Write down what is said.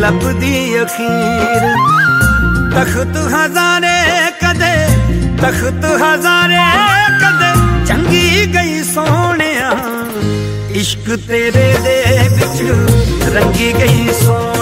लभदी अखीर। तख्त हज़ारे कदे तख्त हज़ारे कदे चंगी गई सोहणिया, इश्क तेरे दे विच रंगी गई सोहणिया।